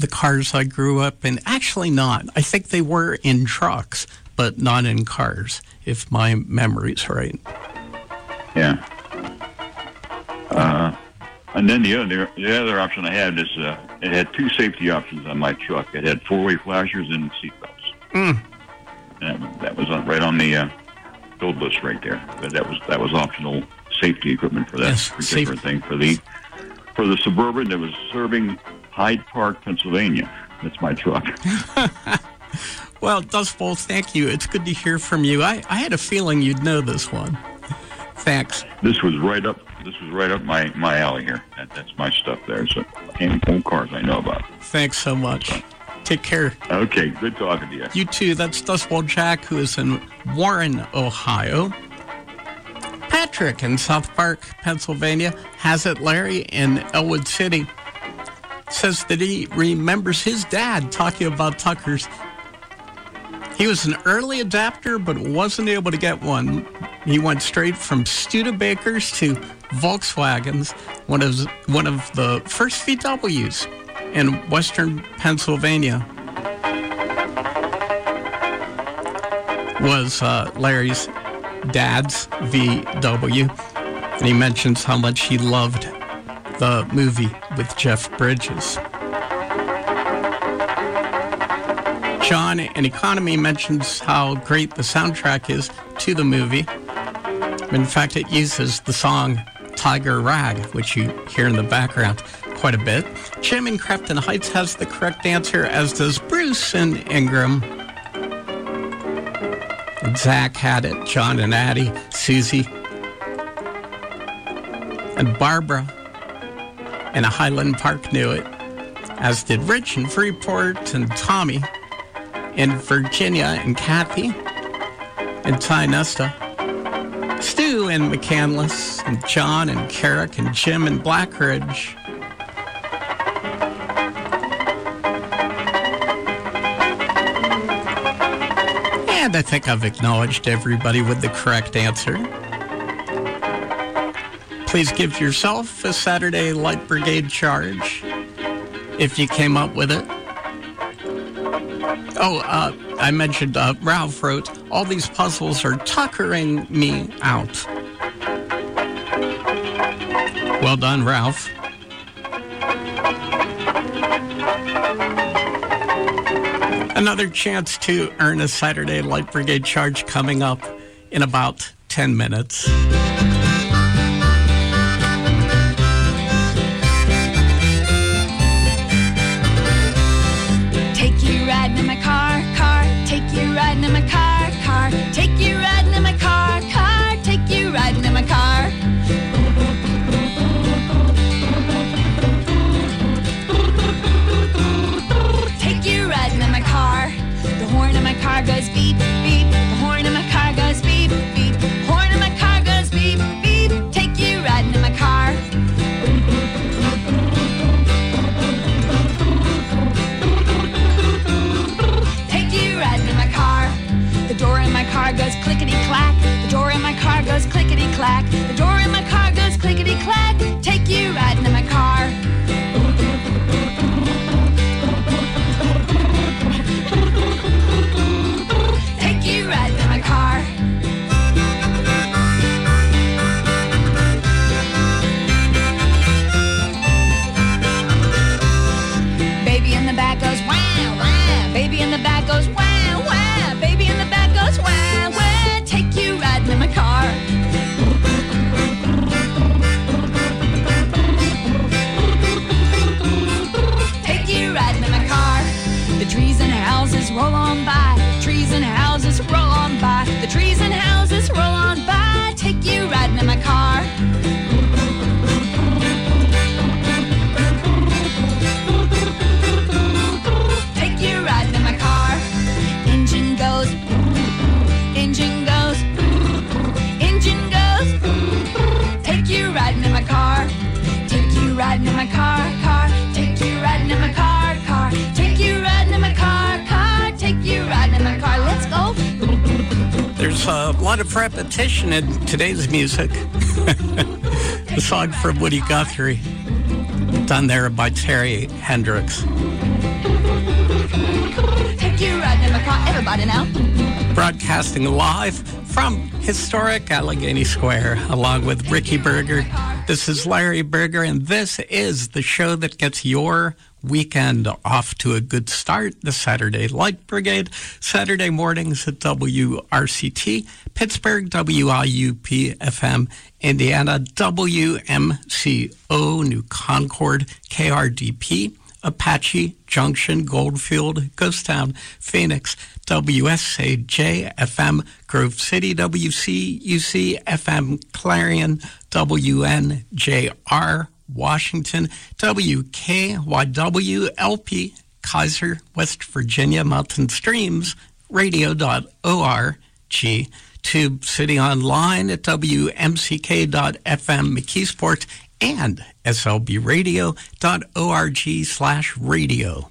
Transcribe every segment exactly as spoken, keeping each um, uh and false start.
the cars I grew up in. Actually not. I think they were in trucks, but not in cars, if my memory's right. Yeah. Uh, and then the other the other option I had is uh, it had two safety options on my truck. It had four-way flashers and seatbelts. Mm. That, that was on, right on the uh, build list right there. But that was that was optional safety equipment for that Yes, particular safe. thing for the for the Suburban that was serving Hyde Park, Pennsylvania. That's my truck. Well, Dust Bowl, thank you. It's good to hear from you. I, I had a feeling you'd know this one. Thanks. This was right up. This was right up my, my alley here. That, that's my stuff there. So, any old cars I know about. Thanks so much. Take care. Okay, good talking to you. You too. That's Dust Bowl Jack, who is in Warren, Ohio. Patrick in South Park, Pennsylvania. Has it Larry in Elwood City. Says that he remembers his dad talking about Tuckers. He was an early adapter, but wasn't able to get one. He went straight from Studebakers to Volkswagens, one of one of the first V Ws in Western Pennsylvania. Was uh, Larry's dad's V W, and he mentions how much he loved the movie with Jeff Bridges. John in Economy mentions how great the soundtrack is to the movie. In fact, it uses the song Tiger Rag, which you hear in the background quite a bit. Jim in Crafton Heights has the correct answer, as does Bruce in Ingram. And Zach had it, John and Addie, Susie, and Barbara in Highland Park knew it, as did Rich in Freeport and Tommy in Virginia and Kathy in Ty Nesta. Stu in McCandless, and John and Carrick and Jim in Blackridge. And I think I've acknowledged everybody with the correct answer. Please give yourself a Saturday Light Brigade charge if you came up with it. Oh, uh, I mentioned uh, Ralph wrote, all these puzzles are tuckering me out. Well done, Ralph. Another chance to earn a Saturday Light Brigade charge coming up in about ten minutes. Take you riding in my car, car. Take you riding in my car, car. Take you riding in my car, car. Take you riding in my car. Take you riding in my car. The horn in my car goes beep, beep. The horn in my car goes beep, beep. The horn in my car goes beep, beep. Take you riding in my car. The door in my car goes clickety-clack. The door in my car goes clickety-clack. The door in my car goes clickety-clack. Take you riding in my car. Take you riding in my car. Baby in the back goes wow, wow. Baby in the back goes wow, wow. Baby in the back goes wow, wow. Take you riding in my car. Take you riding in my car. The trees and houses roll on by. The trees and houses roll on by. The trees and houses roll on by. Take you riding in my car. Take you riding in my car. Engine goes, engine goes, engine goes. Take you riding in my car. Take you riding in my car, car. Take you riding in my car, car. Take you riding in my car, car. Take you riding in my car. Let's go. There's a lot of repetition in today's music. The song from Woody Guthrie, done there by Terry Hendricks. about it now. Broadcasting live from historic Allegheny Square, along with Ricky Berger. This is Larry Berger, and this is the show that gets your weekend off to a good start. The Saturday Light Brigade, Saturday mornings at W R C T, Pittsburgh, W I U P F M, Indiana, W M C O, New Concord, K R D P, Apache, Junction, Goldfield, Ghostown, Phoenix, W S A J F M, Grove City, W C U C F M, Clarion, W N J R, Washington, W K Y W L P, Kaiser, West Virginia, Mountain Streams, radio dot org, Tube City Online at W M C K dot F M, McKeesport, and S L B radio dot org slash radio.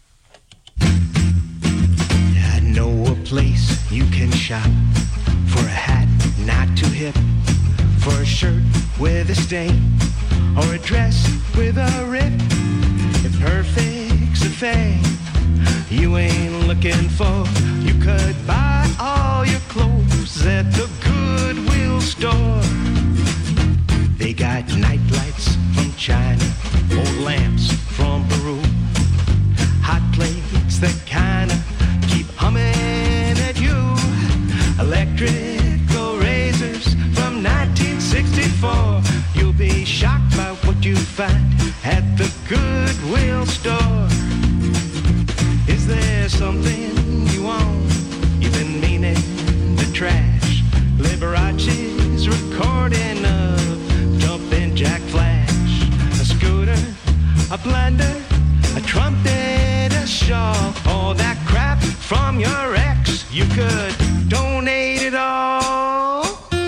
I know a place you can shop for a hat not too hip, for a shirt with a stain, or a dress with a rip. It perfects a thing you ain't looking for. You could buy all your clothes at the Goodwill store. They got night lights from China, old lamps from Peru, hot plates that kinda keep humming at you, electrical razors from nineteen sixty-four. You'll be shocked by what you find at the Goodwill store. Is there something you want you've been meaning to trash? Liberace's recording of Jumpin' Jack Flash, a scooter, a blender, a trumpet, a shawl, all that crap from your ex. You could donate it all.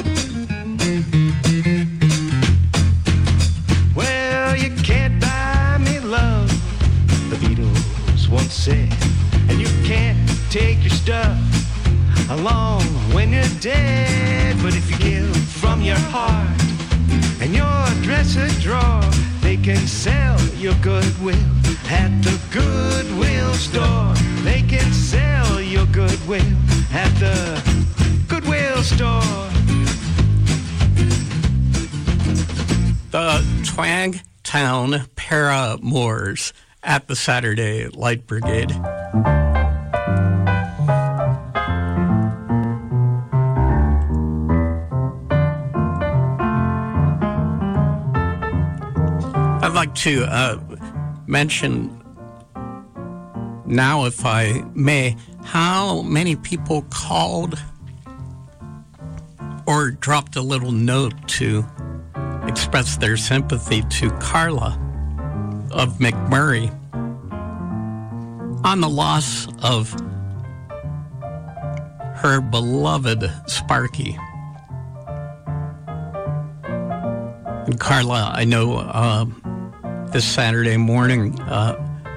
Well, you can't buy me love, the Beatles once said, and you can't take your stuff along when you're dead. But if you give from your heart and your dresser drawer, they can sell your goodwill at the Goodwill store. They can sell your goodwill at the Goodwill store. The Twang Town Paramours at the Saturday Light Brigade. I'd like to uh, mention now, if I may, how many people called or dropped a little note to express their sympathy to Carla of McMurray on the loss of her beloved Sparky. And Carla, I know uh, this Saturday morning uh,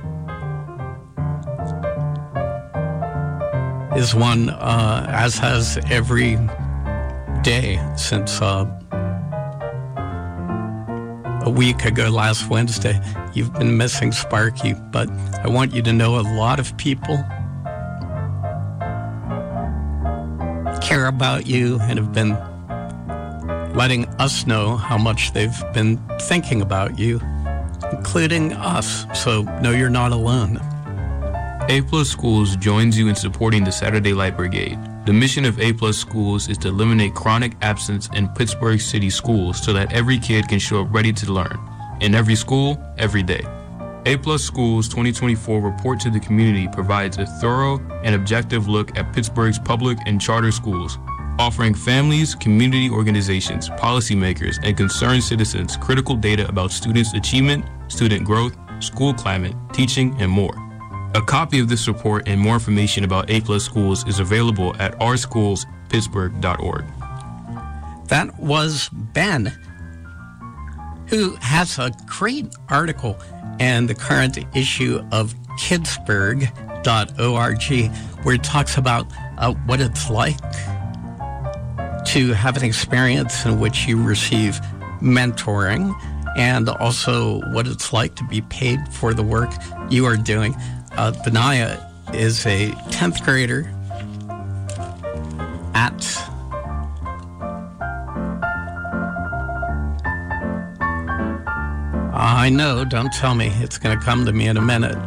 is one, uh, as has every day since uh, a week ago last Wednesday. You've been missing Sparky, but I want you to know a lot of people care about you and have been letting us know how much they've been thinking about you, including us. So no, you're not alone. A Plus Schools joins you in supporting the Saturday Light Brigade. The mission of A Plus Schools is to eliminate chronic absence in Pittsburgh City schools so that every kid can show up ready to learn. In every school, every day. A Plus Schools twenty twenty-four report to the community provides a thorough and objective look at Pittsburgh's public and charter schools, offering families, community organizations, policymakers, and concerned citizens critical data about students' achievement, student growth, school climate, teaching, and more. A copy of this report and more information about A Plus Schools is available at r schools pittsburgh dot org. That was Ben, who has a great article in the current issue of kidsburgh dot org, where it talks about uh, what it's like to have an experience in which you receive mentoring, and also what it's like to be paid for the work you are doing. Uh, Benaya is a tenth grader at I know, don't tell me. It's going to come to me in a minute.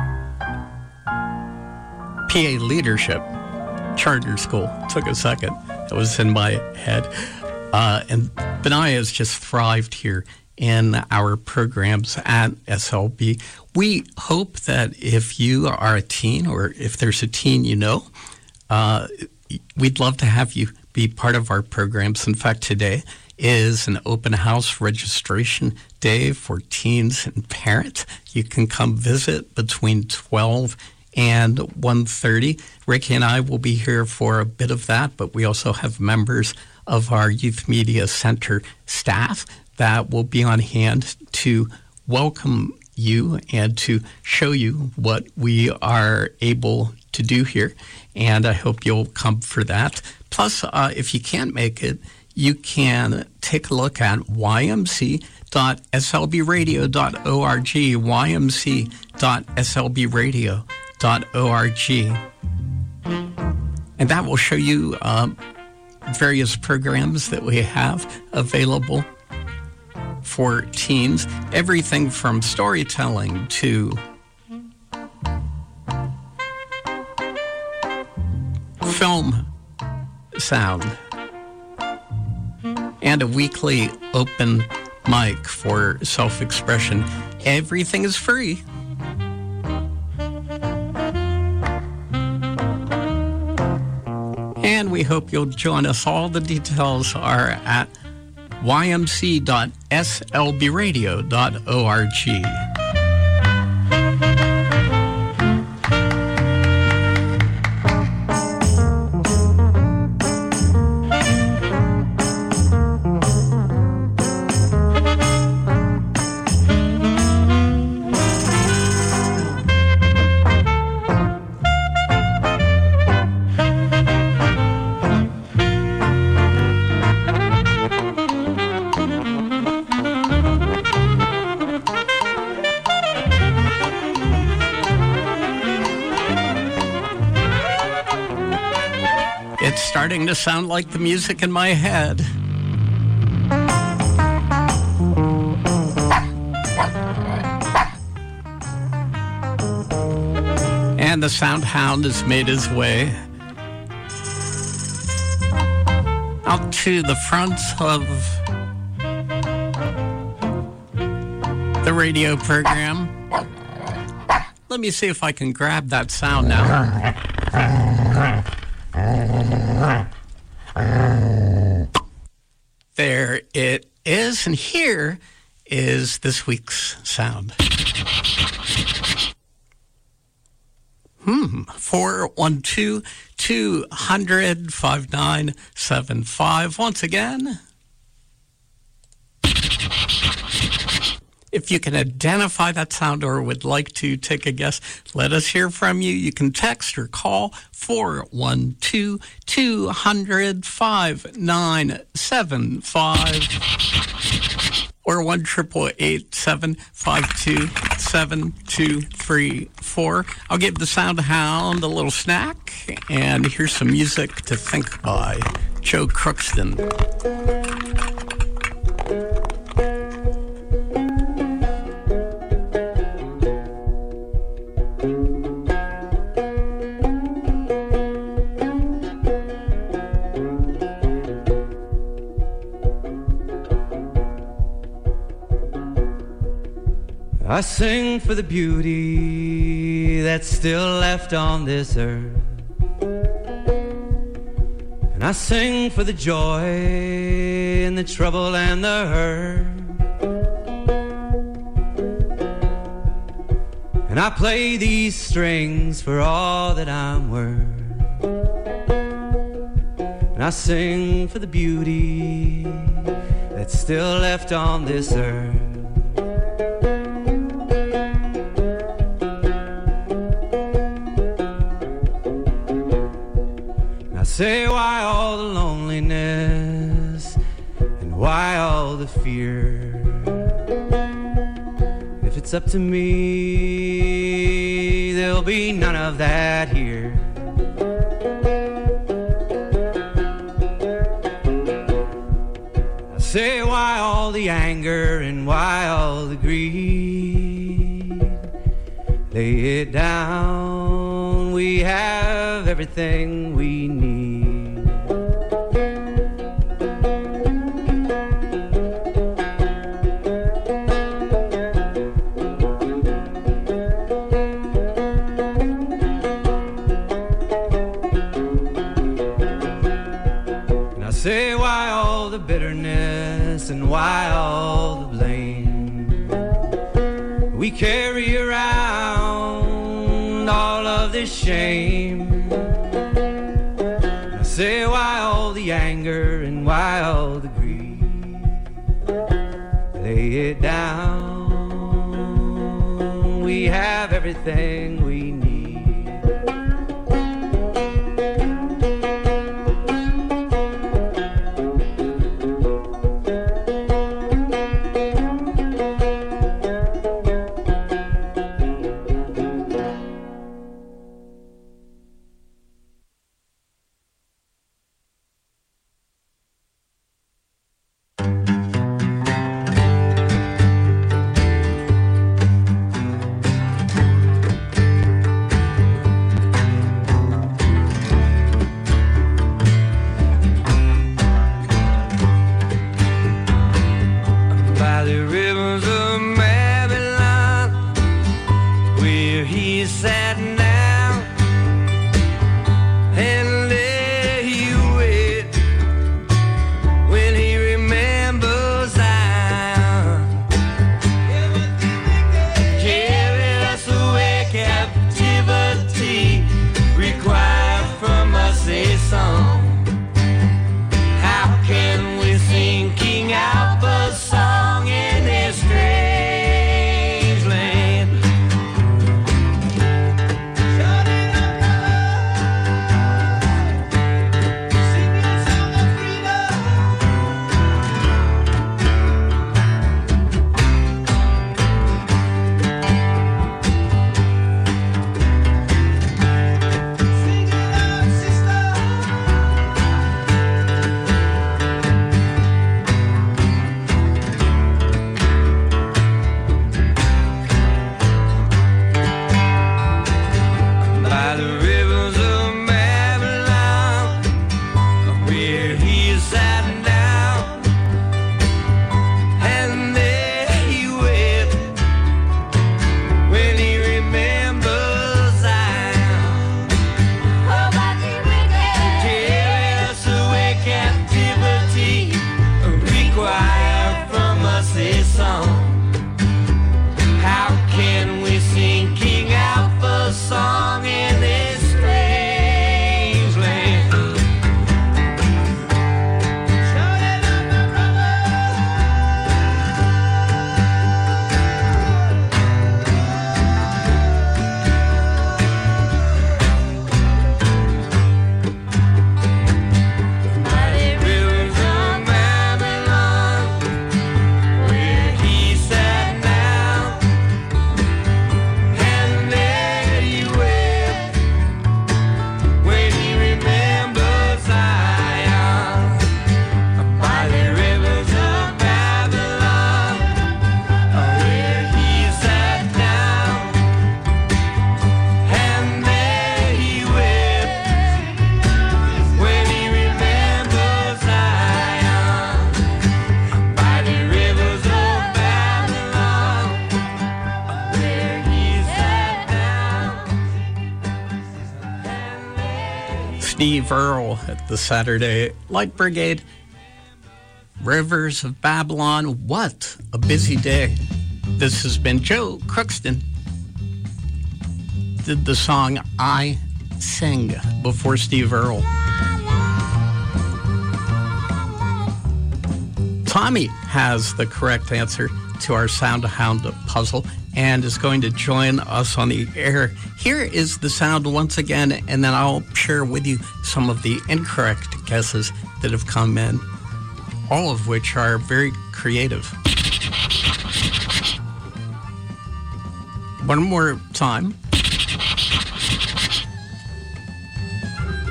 P A Leadership Charter School. Took a second. It was in my head. Uh, and Benaya has just thrived here in our programs at S L B. We hope that if you are a teen or if there's a teen you know, uh, we'd love to have you be part of our programs. In fact, today is an open house registration day for teens and parents. You can come visit between twelve and one thirty. Ricky and I will be here for a bit of that, but we also have members of our Youth Media Center staff that will be on hand to welcome you and to show you what we are able to do here. And I hope you'll come for that. Plus, uh, if you can't make it, you can take a look at y m c dot s l b radio dot org, y m c dot s l b radio dot org. And that will show you um, various programs that we have available for teens. Everything from storytelling to film sound, and a weekly open mic for self-expression. Everything is free. And we hope you'll join us. All the details are at y m c dot s l b radio dot org. Starting to sound like the music in my head. And the sound hound has made his way out to the front of the radio program. Let me see if I can grab that sound now. There it is, and here is this week's sound. Hmm, four one two, two hundred, five nine seven five. Once again, if you can identify that sound or would like to take a guess, let us hear from you. You can text or call four one two, two hundred, five nine seven five or one eight eight eight, seven five two, seven two three four. I'll give the sound hound a little snack, and here's some music to think by Joe Crookston. I sing for the beauty that's still left on this earth, and I sing for the joy and the trouble and the hurt, and I play these strings for all that I'm worth, and I sing for the beauty that's still left on this earth. Say why all the loneliness and why all the fear? If it's up to me, there'll be none of that here. all the anger and why all the greed? Lay it down, we have everything we need. Say why all the bitterness and why all the blame? We carry around all of this shame. Say why all the anger and why all the greed? Lay it down, we have everything we need. Steve Earle at the Saturday Light Brigade. Rivers of Babylon, what a busy day. This has been Joe Crookston. Did the song I Sing before Steve Earle. Tommy has the correct answer to our Sound Hound puzzle and is going to join us on the air. Here is the sound once again, and then I'll share with you some of the incorrect guesses that have come in, all of which are very creative. One more time.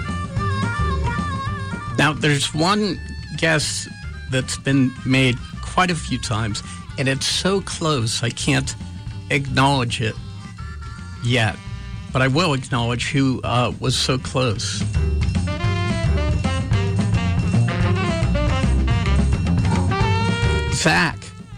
Now, there's one guess that's been made quite a few times, and it's so close I can't acknowledge it yet. But I will acknowledge who uh, was so close. Zach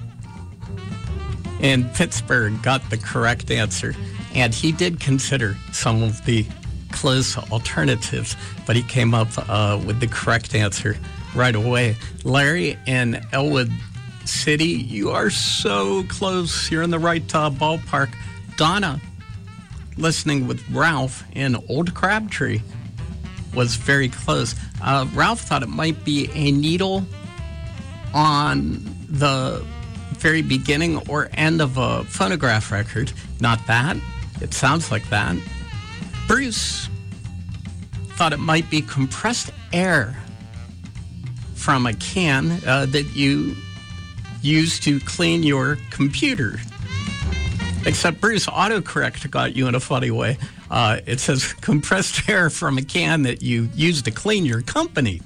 in Pittsburgh got the correct answer, and he did consider some of the close alternatives, but he came up uh, with the correct answer right away. Larry in Elwood City, you are so close. You're in the right uh, ballpark. Donna, listening with Ralph in Old Crabtree, was very close. Uh, Ralph thought it might be a needle on the very beginning or end of a phonograph record. Not that. It sounds like that. Bruce thought it might be compressed air from a can uh, that you use to clean your computer. Except Bruce, autocorrect got you in a funny way. Uh, it says compressed air from a can that you use to clean your company.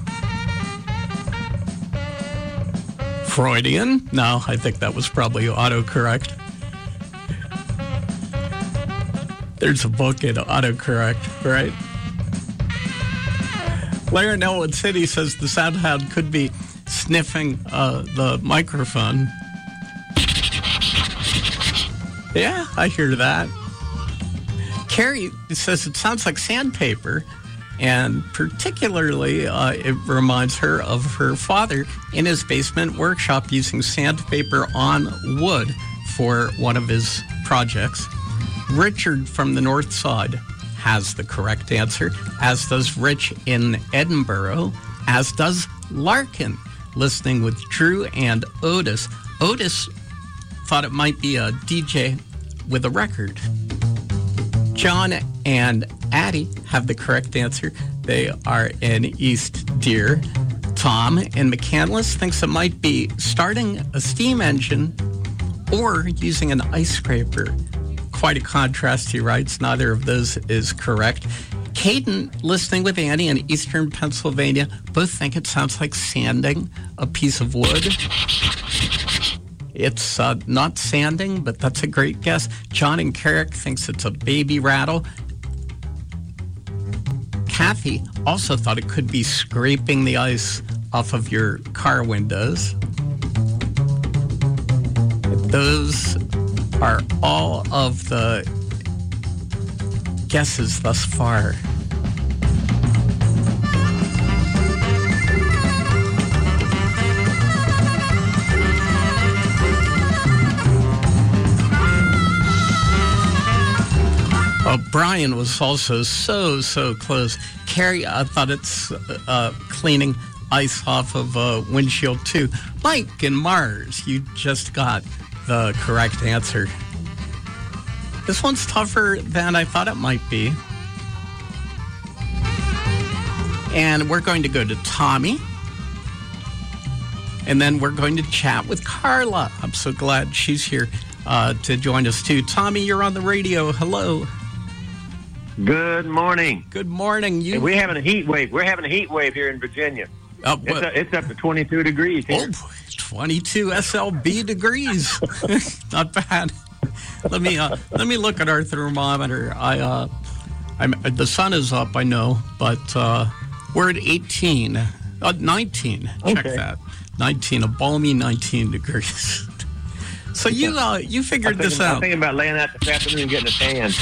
Freudian? No, I think that was probably autocorrect. There's a book in autocorrect, right? Larry in Elwood City says the soundhound could be sniffing uh, the microphone. Yeah, I hear that. Carrie says it sounds like sandpaper, and particularly uh, it reminds her of her father in his basement workshop using sandpaper on wood for one of his projects. Richard from the North Side has the correct answer, as does Rich in Edinburgh, as does Larkin, listening with Drew and Otis. Otis thought it might be a D J with a record. John and Addie have the correct answer. They are in East Deer. Tom in McCandless thinks it might be starting a steam engine or using an ice scraper. Quite a contrast, he writes. Neither of those is correct. Caden, listening with Annie in Eastern Pennsylvania, both think it sounds like sanding a piece of wood. It's uh, not sanding, but that's a great guess. John in Carrick thinks it's a baby rattle. Kathy also thought it could be scraping the ice off of your car windows. Those are all of the guesses thus far. Uh, Brian was also so, so close. Carrie, I thought it's uh, cleaning ice off of a windshield, too. Mike in Mars, you just got the correct answer. This one's tougher than I thought it might be. And we're going to go to Tommy. And then we're going to chat with Carla. I'm so glad she's here uh, to join us, too. Tommy, you're on the radio. Hello. Good morning. Good morning. You. Hey, we're having a heat wave. We're having a heat wave here in Virginia. Uh, it's, a, it's up to twenty-two degrees here. Oh, twenty-two S L B degrees. Not bad. Let me uh, let me look at our thermometer. I uh, I'm the sun is up, I know, but uh, we're at eighteen, uh, nineteen. Check Okay. that, nineteen, a balmy nineteen degrees. So you uh, you figured I'm thinking, this out. I'm thinking about laying out this afternoon and getting a tan.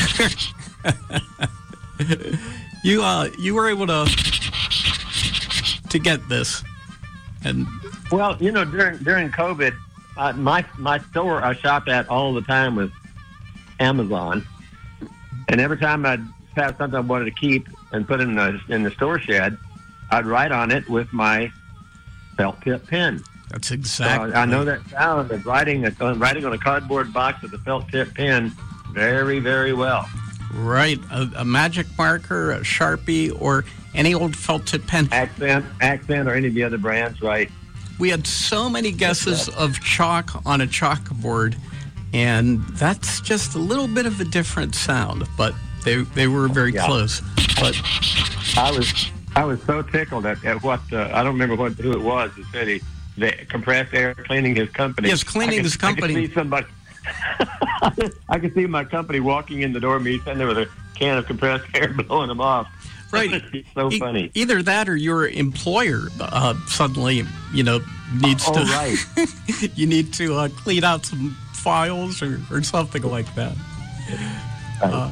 you uh, you were able to to get this, and Well, you know, during during COVID, uh, my my store I shopped at all the time was Amazon, and every time I'd have something I wanted to keep and put in the in the store shed, I'd write on it with my felt tip pen. that's So exactly. I know that sound of writing a, uh, writing on a cardboard box with a felt tip pen very, very well. Right, a, a magic marker, a Sharpie, or any old felt tip pen. Accent, accent, or any of the other brands, right? We had so many guesses of chalk on a chalkboard, and that's just a little bit of a different sound, but they they were very Yeah. close. But I was I was so tickled at, at what uh, I don't remember what who it was that said he the compressed air, cleaning his company. Yes, cleaning I can, his company. I can see somebody. I can see my company walking in the door, me sitting there with a can of compressed air, blowing them off. Right. It's so E- funny. Either that or your employer uh, suddenly, you know, needs Oh, to. right. You need to uh, clean out some files or, or something like that. Uh,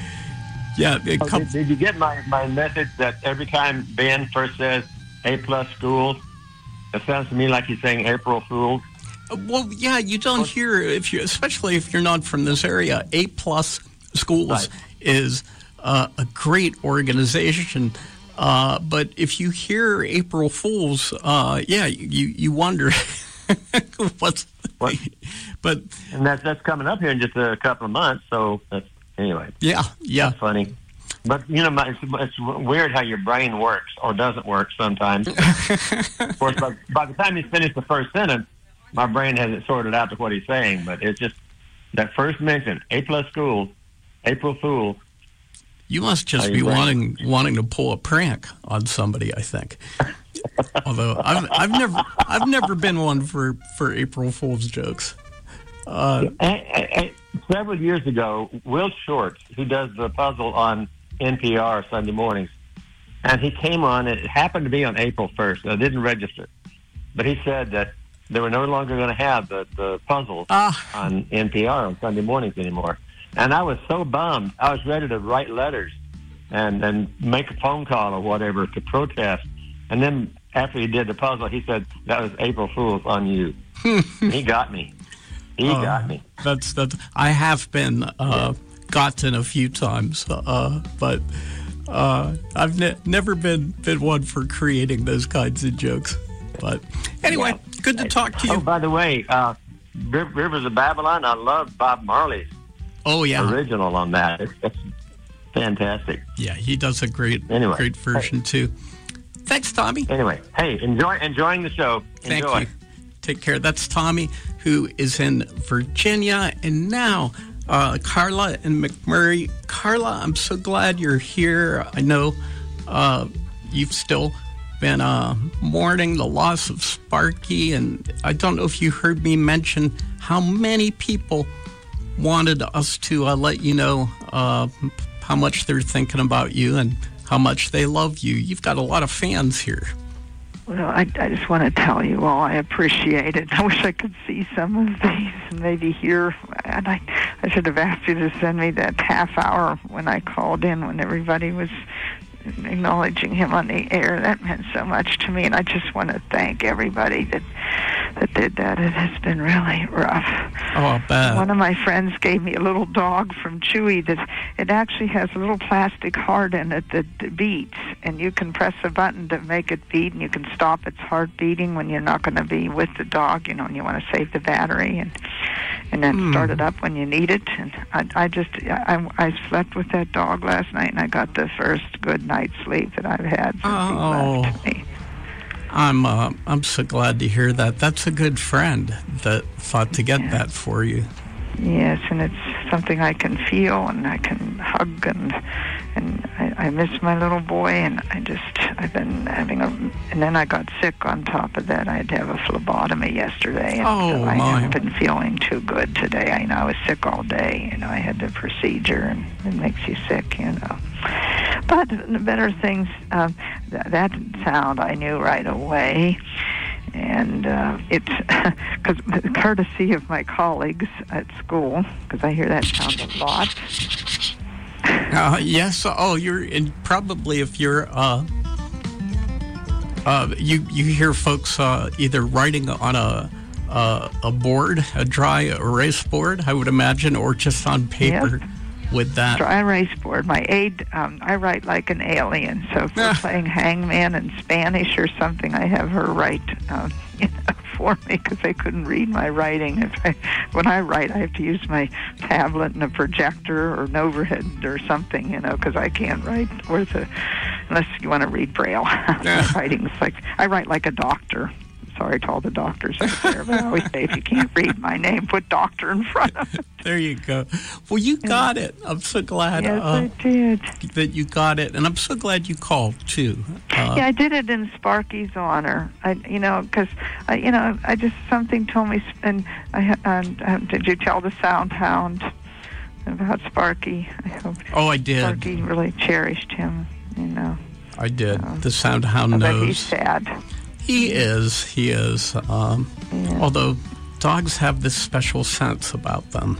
yeah. It Oh, com- did, did you get my, my message that every time Ben first says A plus schools, it sounds to me like he's saying April Fools? well, yeah, you don't hear if you, especially if you're not from this area. A plus schools Right. is uh, a great organization. Uh, but if you hear April Fools, uh, yeah, you you wonder what's. What? But And that's that's coming up here in just a couple of months. So that's anyway. yeah, yeah. That's funny. But you know, my, it's, it's weird how your brain works or doesn't work sometimes. Of course, by, by the time he's finished the first sentence, my brain has it sorted out to what he's saying. But it's just that first mention, A plus schools, April Fools. You must just How be you brain- wanting wanting to pull a prank on somebody, I think. Although I've I've never I've never been one for, for April Fool's jokes. Uh, And, and, and several years ago, Will Shorts, who does the puzzle on N P R Sunday mornings, and he came on. It happened to be on April first. I didn't register, but he said that they were no longer going to have the the puzzles Ah. on N P R on Sunday mornings anymore. And I was so bummed. I was ready to write letters and and make a phone call or whatever to protest. And then after he did the puzzle, he said that was April Fool's on you. He got me. He Oh. got me. that's that's I have been uh, gotten a few times, uh, but uh, I've ne- never been been one for creating those kinds of jokes. But anyway, Yeah. good to talk to you. Oh, by the way, uh, Riv- Rivers of Babylon, I love Bob Marley's Oh yeah, original on that. It's, it's fantastic. yeah, he does a great Anyway. great version too. Thanks, Tommy. Anyway, hey, enjoy enjoying the show. Thank Enjoy. you. Take care. That's Tommy, who is in Virginia. And now, uh, Carla and McMurray. Carla, I'm so glad you're here. I know uh, you've still been uh, mourning the loss of Sparky. And I don't know if you heard me mention how many people wanted us to uh, let you know uh, how much they're thinking about you and how much they love you. You've got a lot of fans here. Well, I, I just want to tell you all I appreciate it. I wish I could see some of these and maybe hear. And I, I should have asked you to send me that half hour when I called in when everybody was acknowledging him on the air. That meant so much to me, and I just want to thank everybody that that did that. It has been really rough. Oh, bad. One of my friends gave me a little dog from Chewy that it actually has a little plastic heart in it that beats, and you can press a button to make it beat, and you can stop its heart beating when you're not going to be with the dog, you know, and you want to save the battery, and and then Hmm. start it up when you need it. And I, I just, I, I slept with that dog last night, and I got the first good night's sleep that I've had since Oh. he left me. I'm uh, I'm so glad to hear that. That's a good friend that thought to get Yeah. that for you. Yes, and it's something I can feel and I can hug, and and I, I miss my little boy, and I just, I've been having a, and then I got sick on top of that. I had to have a phlebotomy yesterday, and Oh, so I my. haven't been feeling too good today. I know I was sick all day, you know, I had the procedure, and it makes you sick, you know. But the better things, um, th- that sound I knew right away. And uh, it's because courtesy of my colleagues at school, because I hear that sound a lot. Uh, yes. Oh, you're in, probably if you're uh, uh, you you hear folks uh, either writing on a uh, a board, a dry erase board, I would imagine, or just on paper. Yep. With that. Dry erase board. My aide, um, I write like an alien. So if we're Ah. playing hangman in Spanish or something, I have her write um, you know, for me because I couldn't read my writing. If I, when I write, I have to use my tablet and a projector or an overhead or something, you know, because I can't write worth a, unless you want to read Braille. Yeah. Writing's like I write like a doctor. sorry to all the doctors out there, but I always say if you can't read my name, put doctor in front of it. There you go. Well, you got it. I'm so glad Yes, uh, I did. that you got it, and I'm so glad you called too. Uh, Yeah, I did it in Sparky's honor. I, you know, because, you know, I just something told me, and I, and, uh, did you tell the Sound Hound about Sparky? I hope. Oh, I did. Sparky really cherished him. You know. I did. Uh, the Sound Hound But knows. he's sad. He is. He is. Um, Yeah. Although dogs have this special sense about them.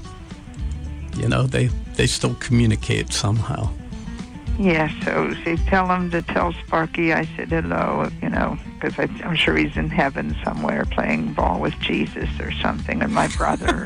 You know, they they still communicate somehow. Yeah, so she tell him to tell Sparky I said hello, you know, because I'm sure he's in heaven somewhere playing ball with Jesus or something, and my brother.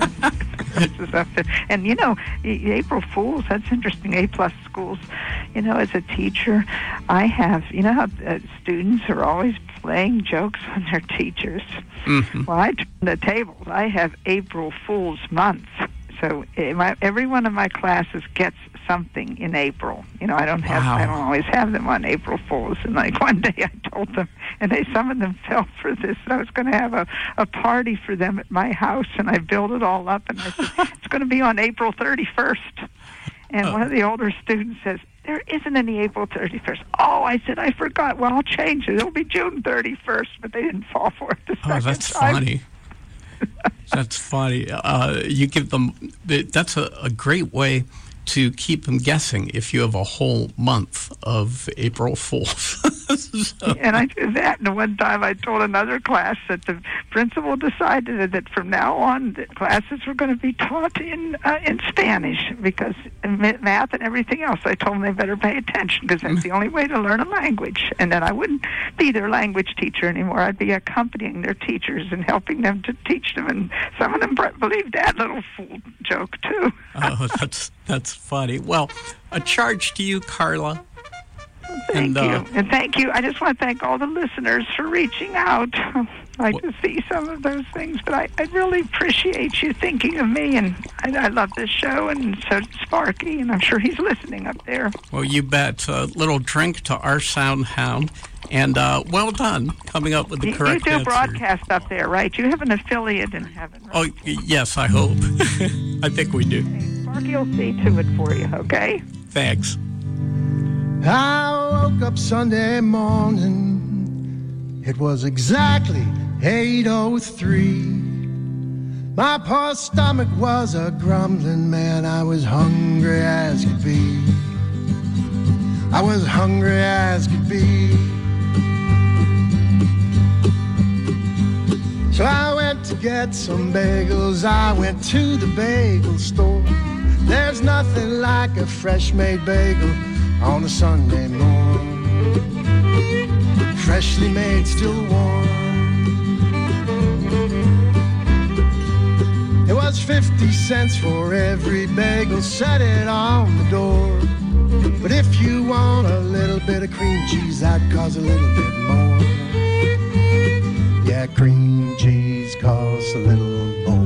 and, and, you know, April Fools, that's interesting, A-plus schools. You know, as a teacher, I have, you know how uh, students are always playing jokes on their teachers? Mm-hmm. Well, I turn the tables. I have April Fool's month. So eh, my, every one of my classes gets something in April. You know, I don't have, Wow. I don't always have them on April Fools. And like one day I told them, and they, some of them fell for this. And I was going to have a, a party for them at my house, and I built it all up. And I said, it's going to be on April thirty-first. And one of the older students says, there isn't any April thirty-first. Oh, I said, I forgot. Well, I'll change it. It'll be June thirty-first. But they didn't fall for it the Oh, second that's time. funny. That's funny. Uh, you give them. That's a, a great way to keep them guessing if you have a whole month of April Fools. So- And I did that. And one time I told another class that the principal decided that from now on the classes were going to be taught in uh, in Spanish because in ma- math and everything else. I told them they better pay attention because that's the only way to learn a language. And then I wouldn't be their language teacher anymore. I'd be accompanying their teachers and helping them to teach them. And some of them bre- believed that little fool joke too. Oh, that's that's funny. Well, a charge to you, Carla. Thank And, uh, you. And thank you. I just want to thank all the listeners for reaching out. I like to see some of those things, but I, I really appreciate you thinking of me, and I, I love this show, and so does Sparky, and I'm sure he's listening up there. Well, you bet. A little drink to our Sound Hound, and uh, well done coming up with the You, you correct do answer. broadcast up there, right? You have an affiliate in heaven, right? Oh, y- yes, I hope. I think we do. Sparky will see to it for you, okay? Thanks. I woke up Sunday morning. It was exactly eight oh three. My poor stomach was a grumbling, man. I was hungry as could be. I was hungry as could be. So I went to get some bagels. I went to the bagel store. There's nothing like a fresh-made bagel on a Sunday morn, freshly made, still warm. It was fifty cents for every bagel, set it on the door. But if you want a little bit of cream cheese, that costs a little bit more. Yeah, cream cheese costs a little more.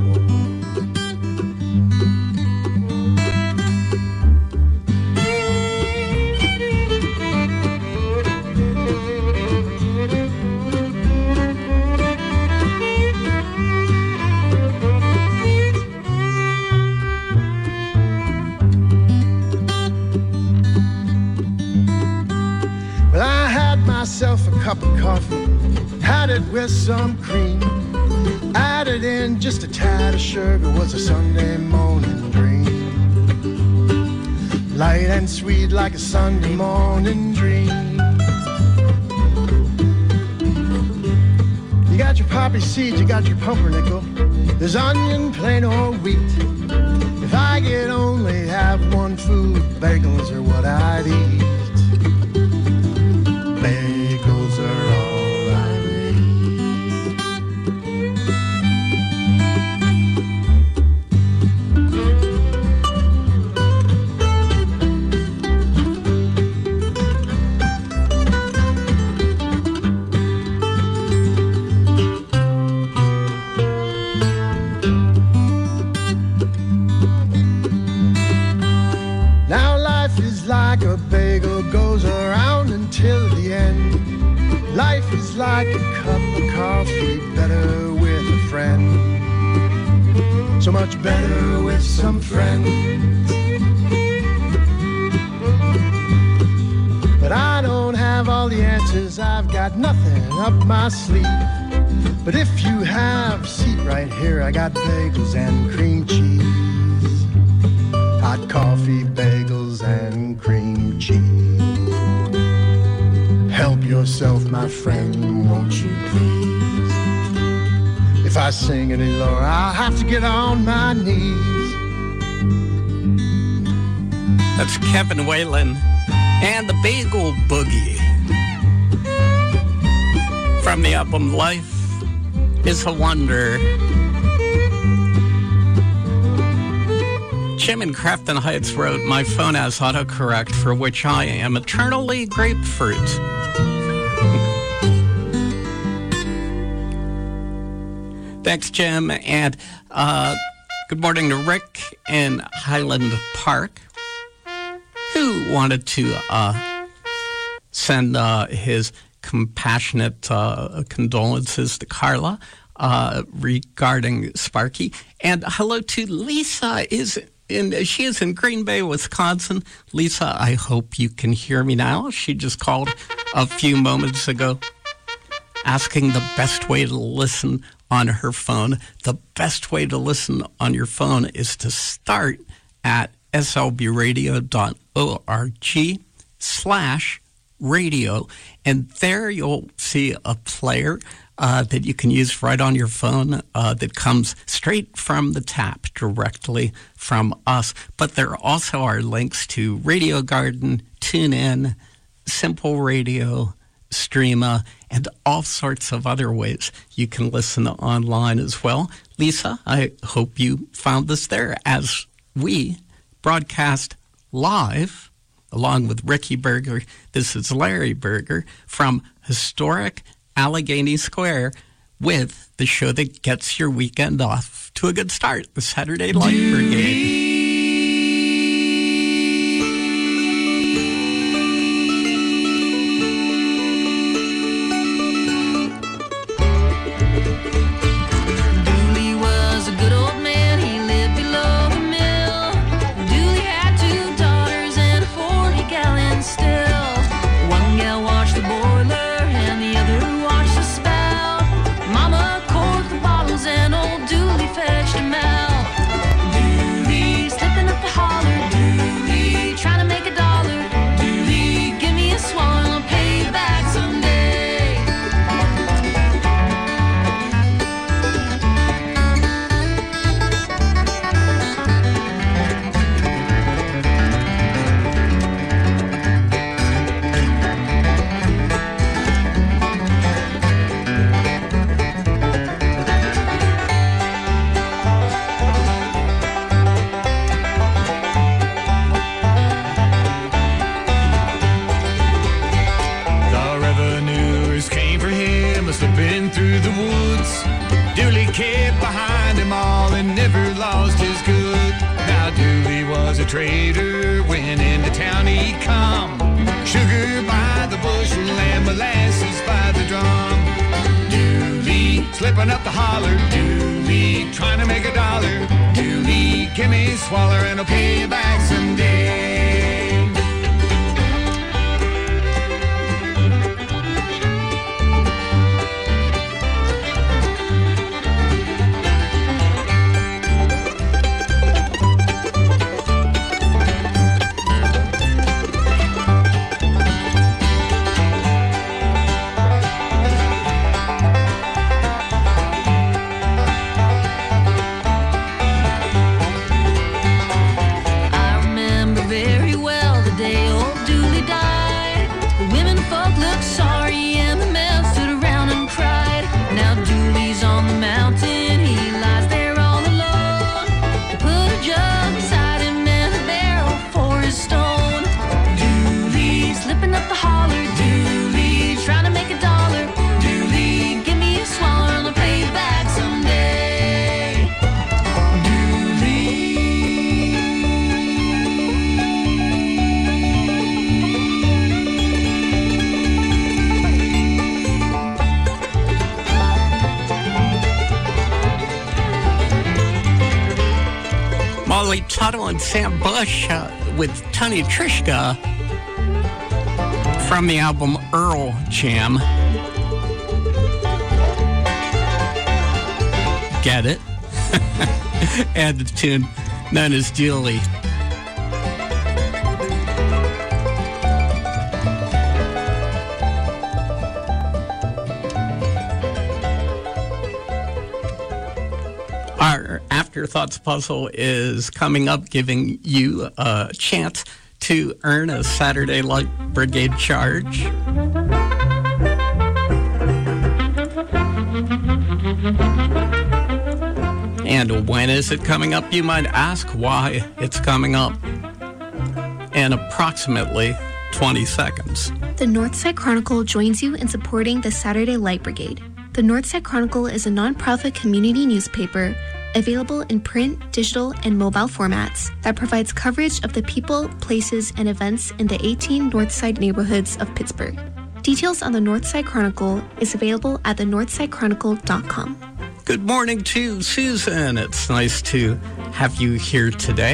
Myself a cup of coffee, had it with some cream, added in just a tad of sugar, was a Sunday morning dream. Light and sweet like a Sunday morning dream. You got your poppy seeds, you got your pumpernickel, there's onion, plain or wheat. If I could only have one food, bagels are what I'd eat. Bagels are all I Now life is like a bagel, goes around until the end. Life is like a cup of coffee, so much better with some friends. But I don't have all the answers, I've got nothing up my sleeve. But if you have a seat right here, I got bagels and cream cheese. Hot coffee, bagels, and cream cheese. Help yourself, my friend, won't you please? If I sing any lower, I'll have to get on my knees. That's Kevin Whalen and the Bagel Boogie from the album Life is a Wonder. Jim in Crafton Heights wrote, my phone has autocorrect, for which I am eternally grapefruit. Thanks, Jim. And uh, good morning to Rick in Highland Park, who wanted to uh, send uh, his compassionate uh, condolences to Carla uh, regarding Sparky. And hello to Lisa. Is in she is in Green Bay, Wisconsin. Lisa, I hope you can hear me now. She just called a few moments ago asking the best way to listen on her phone. The best way to listen on your phone is to start at slbradio.org slash radio. And there you'll see a player uh, that you can use right on your phone uh, that comes straight from the tap, directly from us. But there also are links to Radio Garden, TuneIn, Simple Radio, Streama, and all sorts of other ways you can listen online as well. Lisa, I hope you found this there as we broadcast live along with Ricky Berger. This is Larry Berger from historic Allegheny Square with the show that gets your weekend off to a good start, the Saturday Light Brigade. Fetched him out. Dooley, stepping up the holler. Dooley, trying to make a dollar. Dooley, give me a swallow and I'll pay you back someday. Through the woods, Dooley kept behind them all and never lost his good. Now Dooley was a trader when into town he come. Sugar by the bushel and molasses by the drum. Dooley slipping up the holler. Dooley trying to make a dollar. Dooley, give me a swaller and I'll pay you back someday. Very Billy Tuttle and Sam Bush uh, with Tony Trischka from the album Earl Jam. Get it? And the tune known as Julie. Our Afterthoughts puzzle is coming up, giving you a chance to earn a Saturday Light Brigade charge. And when is it coming up, you might ask? Why, it's coming up in approximately twenty seconds. The Northside Chronicle joins you in supporting the Saturday Light Brigade. The Northside Chronicle is a nonprofit community newspaper available in print, digital, and mobile formats that provides coverage of the people, places, and events in the eighteen Northside neighborhoods of Pittsburgh. Details on the Northside Chronicle is available at the northside chronicle dot com. Good morning to Susan. It's nice to have you here today.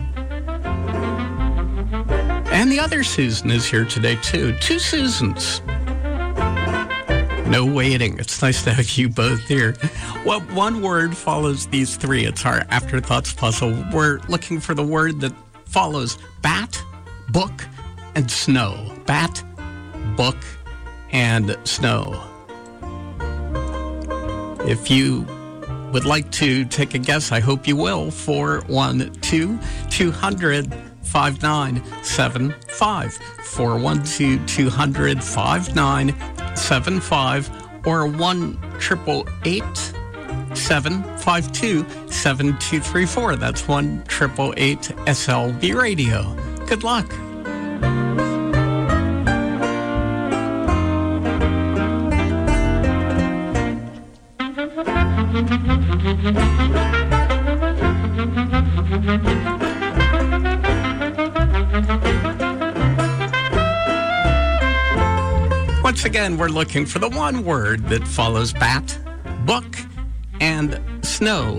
And the other Susan is here today, too. Two Susans. No waiting. It's nice to have you both here. Well, one word follows these three. It's our Afterthoughts puzzle. We're looking for the word that follows bat, book, and snow. Bat, book, and snow. If you would like to take a guess, I hope you will. four one two, two hundred, five nine seven five. four one two, two hundred, five nine seven five or one eight eight eight, seven five two, seven two three four. That's one eight eight eight S L B Radio. Good luck. Once again, we're looking for the one word that follows bat, book, and snow.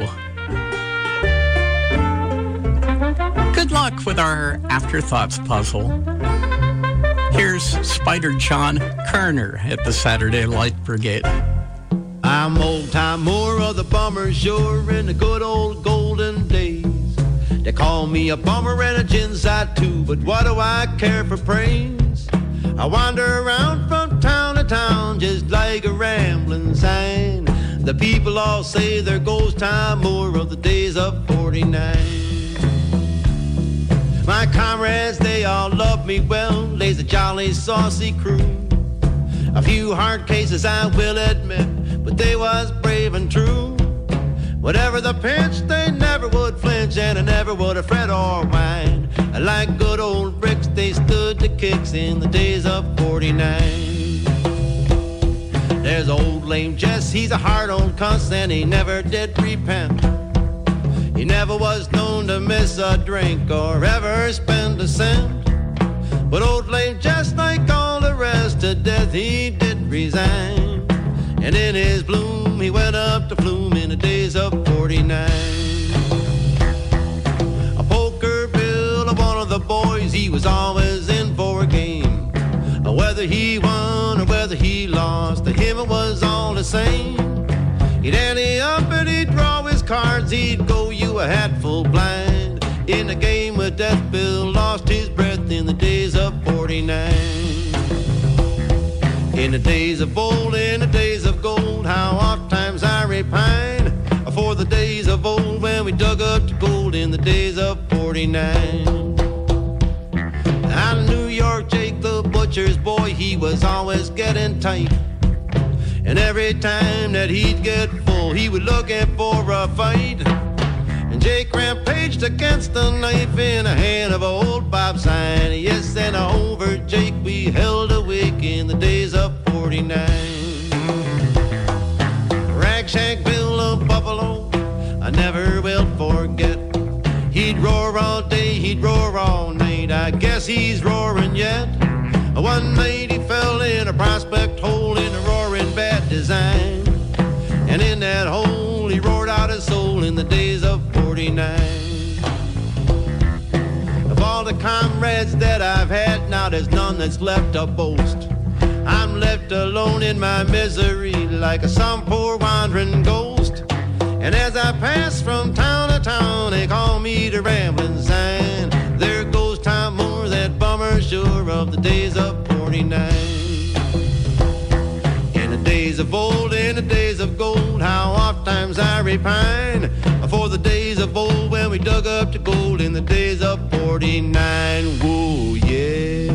Good luck with our Afterthoughts puzzle. Here's Spider John Kerner at the Saturday Light Brigade. I'm old time Moore of the bummer sure in the good old golden days. They call me a bummer and a gin side too, but what do I care for praise? I wander around from town to town just like a rambling sign. The people all say there goes Time Moore of the days of forty-nine. My comrades, they all love me well, they's a jolly saucy crew. A few hard cases I will admit, but they was brave and true. Whatever the pinch, they never would flinch, and I never would have fret or whine. Like good old bricks, they stood the kicks in the days of forty-nine. There's old lame Jess, he's a hard old cuss, and he never did repent. He never was known to miss a drink or ever spend a cent. But old lame Jess, like all the rest, to death he did resign. And in his bloom, he went up to Flume in the days of forty-nine. A poker bill of one of the boys, he was always in for a game. Whether he won or whether he lost, to him it was all the same. He'd ante up and he'd draw his cards, he'd go you a hatful blind. In a game with Death Bill, lost his breath in the days of forty-nine. In the days of old, in the days of gold, how oft times I repine for the days of old when we dug up the gold in the days of forty-nine. Out of New York, Jake the butcher's boy, he was always getting tight. And every time that he'd get full, he was looking for a fight. And Jake rampaged against the knife in the hand of old Bob Sign. Yes, and over Jake we held a week in the days of forty-nine. Ragshack Bill of Buffalo, I never will forget. He'd roar all day, he'd roar all night, I guess he's roaring yet. One night he fell in a prospect hole in a roaring bad design. And in that hole he roared out his soul in the days of forty-nine. comrades that I've had, now there's none that's left to boast. I'm left alone in my misery like a some poor wandering ghost. And as I pass from town to town, they call me the Rambling Sign. There goes Tom Moore, that bummer sure of the days of forty-nine. In the days of old, in the days of gold, how oft times I repine for the days of old when we dug up the gold in the days of forty-nine. Whoa, yeah.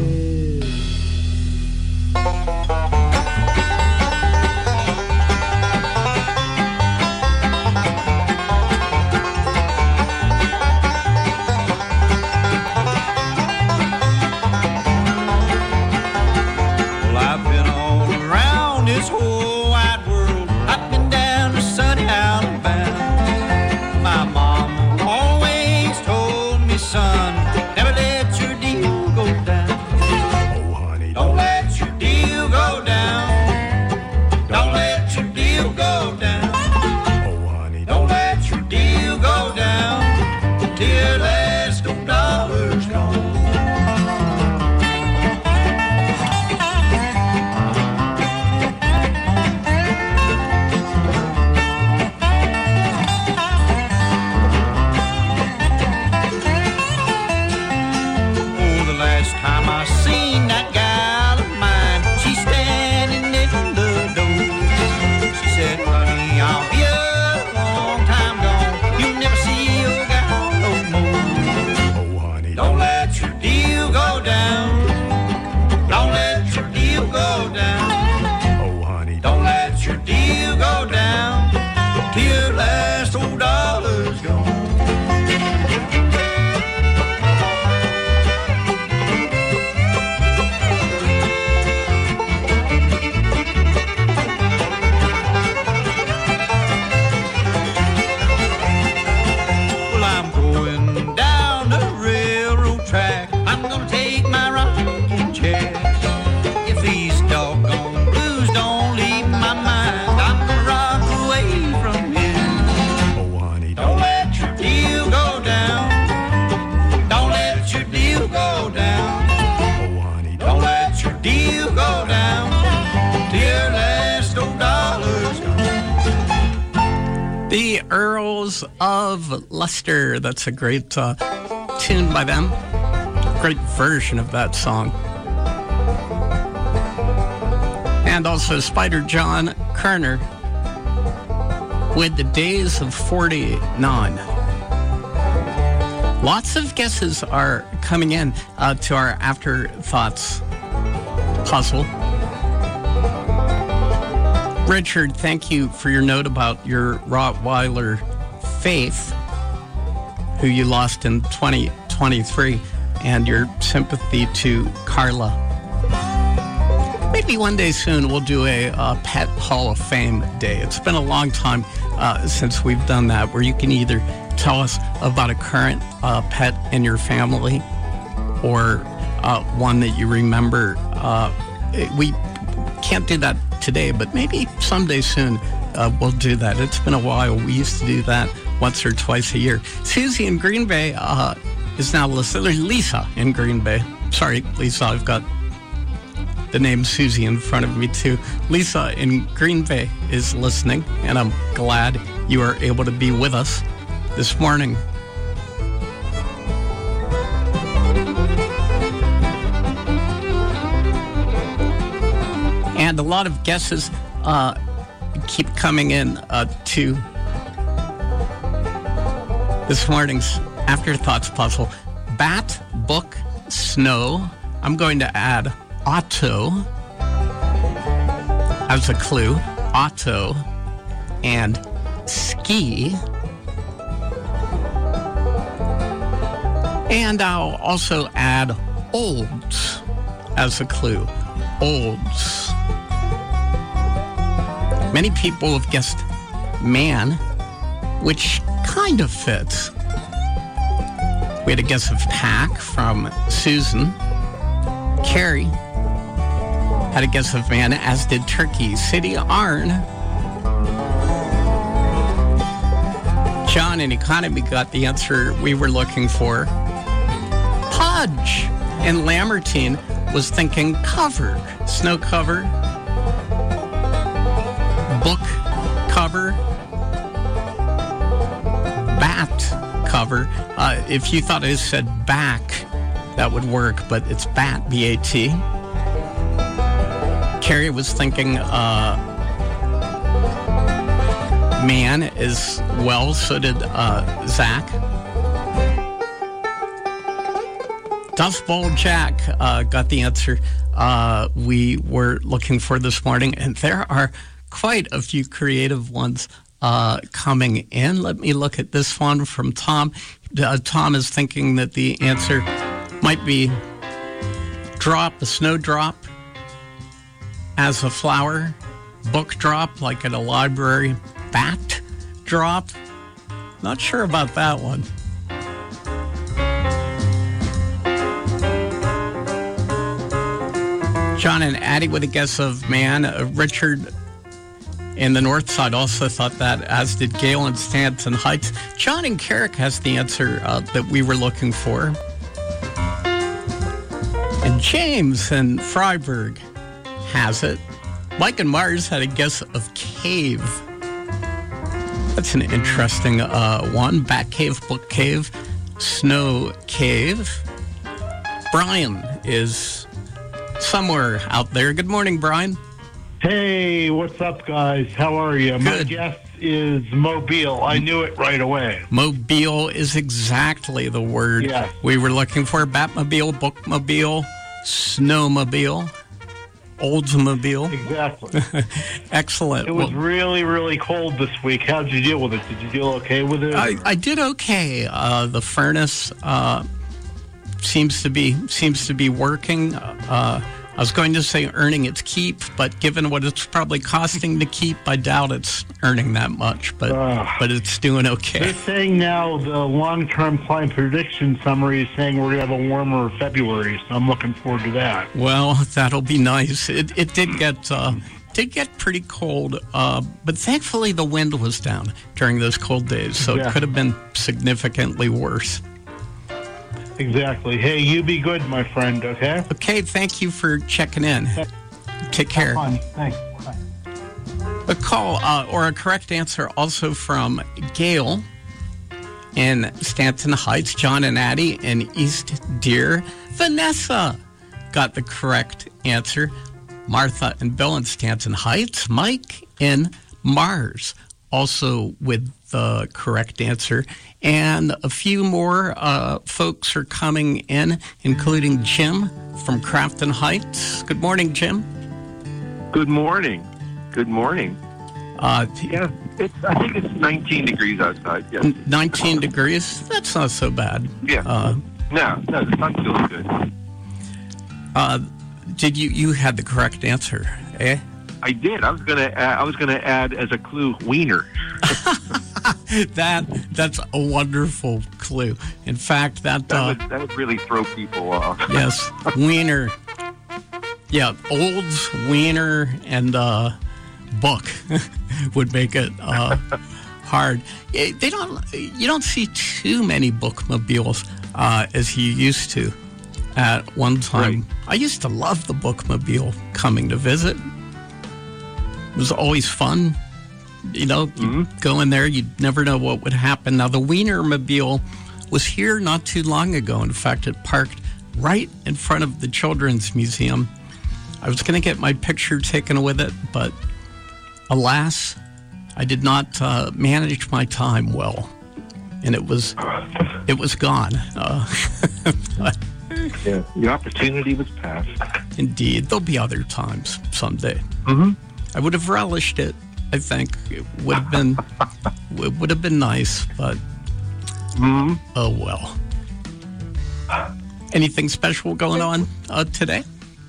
Of Leicester. That's a great uh, tune by them. Great version of that song. And also Spider John Kerner with The Days of forty-nine. Lots of guesses are coming in uh, to our Afterthoughts puzzle. Richard, thank you for your note about your Rottweiler Faith, who you lost in twenty twenty-three, and your sympathy to Carla. Maybe one day soon we'll do a uh, Pet Hall of Fame Day. It's been a long time uh, since we've done that, where you can either tell us about a current uh, pet in your family or uh, one that you remember. Uh, we can't do that today, but maybe someday soon uh, we'll do that. It's been a while. We used to do that once or twice a year. Susie in Green Bay uh, is now listening. Lisa in Green Bay. Sorry, Lisa, I've got the name Susie in front of me too. Lisa in Green Bay is listening, and I'm glad you are able to be with us this morning. And a lot of guesses uh, keep coming in uh, to this morning's Afterthoughts puzzle. Bat, book, snow. I'm going to add auto as a clue. Auto and ski. And I'll also add olds as a clue. Olds. Many people have guessed man, which kind of fits. We had a guess of pack from Susan. Carrie had a guess of man, as did Turkey. City Arn. John in Economy got the answer we were looking for. Fudge in Lamartine was thinking cover, snow cover, book cover, bat cover. Uh, if you thought I said back, that would work, but it's bat, B A T. Carrie was thinking uh, man as well, so did uh, Zach. Dust Bowl Jack uh, got the answer uh, we were looking for this morning, and there are quite a few creative ones uh, coming in. Let me look at this one from Tom. Uh, Tom is thinking that the answer might be drop, a snowdrop, as a flower, book drop, like at a library, bat drop. Not sure about that one. John and Addie with a guess of man. Uh, Richard in the north side also thought that, as did Gail in Stanton Heights. John and Carrick has the answer uh, that we were looking for. And James in Freiburg has it. Mike and Mars had a guess of cave. That's an interesting uh, one. Bat cave, book cave, snow cave. Brian is somewhere out there. Good morning, Brian. Hey, what's up, guys? How are you? Good. My guess is mobile. I knew it right away. Mobile is exactly the word yes. we were looking for. Batmobile, bookmobile, snowmobile, Oldsmobile. Exactly. Excellent. It was well, really, really cold this week. How did you deal with it? Did you deal okay with it? I, I did okay. Uh, the furnace uh, seems to be seems to be working. Uh, I was going to say earning its keep, but given what it's probably costing to keep, I doubt it's earning that much. But uh, but it's doing okay. They're saying now the long-term climate prediction summary is saying we're going to have a warmer February, so I'm looking forward to that. Well, that'll be nice. It it did get uh, did get pretty cold, uh, but thankfully the wind was down during those cold days, so yeah. It could have been significantly worse. Exactly. Hey, you be good, my friend, okay? Okay, thank you for checking in. Take care. Fun. Thanks. Bye. A call uh, or a correct answer also from Gail in Stanton Heights, John and Addie in East Deer. Vanessa got the correct answer. Martha and Bill in Stanton Heights. Mike in Mars also with the correct answer. And a few more uh, folks are coming in, including Jim from Crafton Heights. Good morning, Jim. Good morning. Good morning. Uh, yeah, it's, I think it's nineteen degrees outside. Yes. nineteen degrees? That's not so bad. Yeah. Uh, no, no, the sun feels good. Uh, did you, you had the correct answer, eh? I did. I was gonna. Add, I was gonna add as a clue, wiener. that that's a wonderful clue. In fact, that that, uh, would, that would really throw people off. Yes, wiener. Yeah, Olds, wiener, and uh, book would make it uh, hard. They don't. You don't see too many bookmobiles uh, as you used to at one time. Right. I used to love the bookmobile coming to visit. It was always fun. You know, you mm-hmm. go in there, you'd never know what would happen. Now, the Wienermobile was here not too long ago. In fact, it parked right in front of the Children's Museum. I was going to get my picture taken with it, but alas, I did not uh, manage my time well. And it was it was gone. Uh, yeah, the opportunity was passed. Indeed. There'll be other times someday. Mm-hmm. I would have relished it. I think it would have been it would have been nice, but mm-hmm. oh well. Anything special going on uh, today?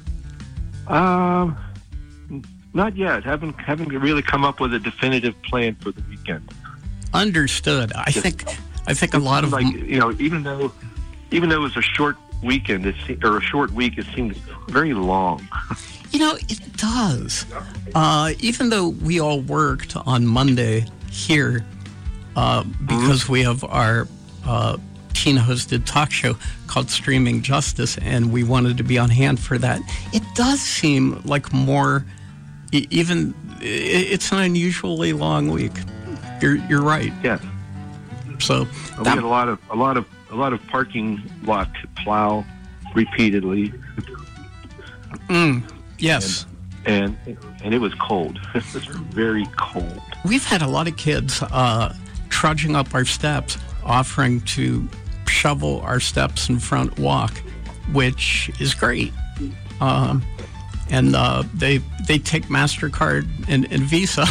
Um, not yet. Haven't haven't really come up with a definitive plan for the weekend. Understood. I Just, think I think a lot of like you know, even though even though it was a short weekend, it se- or a short week, it seemed very long. You know, it does. Uh, even though we all worked on Monday here, uh, because mm-hmm. we have our uh, teen-hosted talk show called Streaming Justice, and we wanted to be on hand for that. It does seem like more, e- even, it's an unusually long week. You're you're right. Yes. So we had a lot of a lot of a lot of parking lot plow repeatedly. Mm, yes. And, and and it was cold. It was very cold. We've had a lot of kids uh, trudging up our steps, offering to shovel our steps in front walk, which is great. Um, and uh, they they take MasterCard and, and Visa.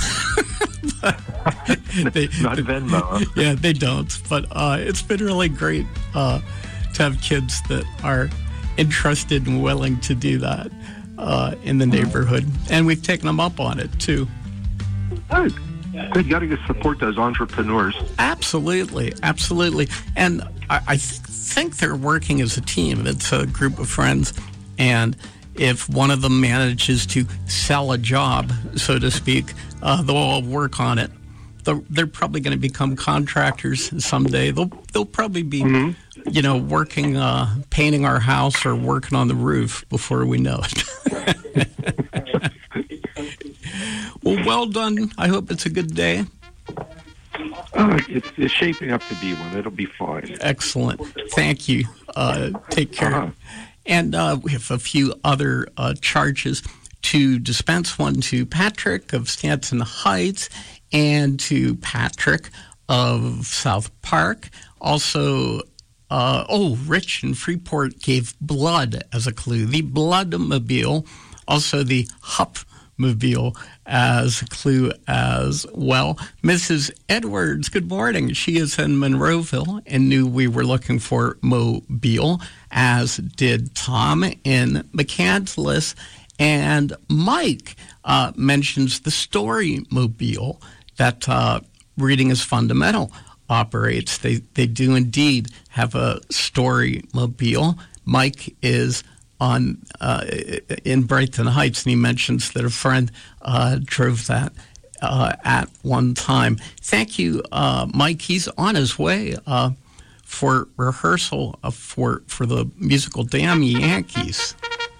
they, Not Venmo. Yeah, they don't. But uh, it's been really great uh, to have kids that are interested and willing to do that uh, in the neighborhood. And we've taken them up on it, too. Good. Good. You got to support those entrepreneurs. Absolutely. Absolutely. And I, I th- think they're working as a team. It's a group of friends. And if one of them manages to sell a job, so to speak, uh, they'll all work on it. They're, they're probably going to become contractors someday. They'll they'll probably be, mm-hmm. you know, working, uh, painting our house or working on the roof before we know it. Well, well done. I hope it's a good day. Oh, it's, it's shaping up to be one. It'll be fine. Excellent. Thank you. Uh, take care. Uh-huh. And uh, we have a few other uh, charges to dispense. One to Patrick of Stanton Heights and to Patrick of South Park. Also, uh, oh, Rich in Freeport gave blood as a clue. The Bloodmobile, also the Hupmobile as a clue as well. Missus Edwards, good morning. She is in Monroeville and knew we were looking for Mobile, as did Tom in McCandless. And Mike uh, mentions the Storymobile that uh, Reading is Fundamental operates. They they do indeed have a Storymobile. Mike is on uh, in Brighton Heights, and he mentions that a friend uh, drove that uh, at one time. Thank you, uh, Mike. He's on his way uh, for rehearsal uh, for for the musical Damn Yankees.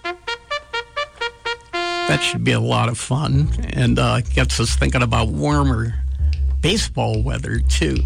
That should be a lot of fun, and uh, gets us thinking about warmer baseball weather, too.